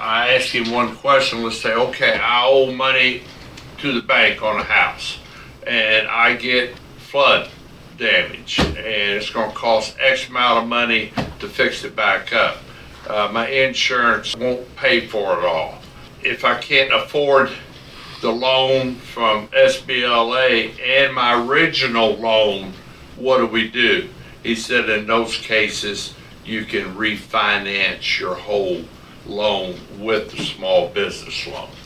I ask him one question. Let's say, okay, I owe money to the bank on a house, and I get flood damage, and it's going to cost X amount of money to fix it back up. My insurance won't pay for it all. If I can't afford the loan from SBLA and my original loan, what do? He said in those cases, you can refinance your whole loan with the small business loan.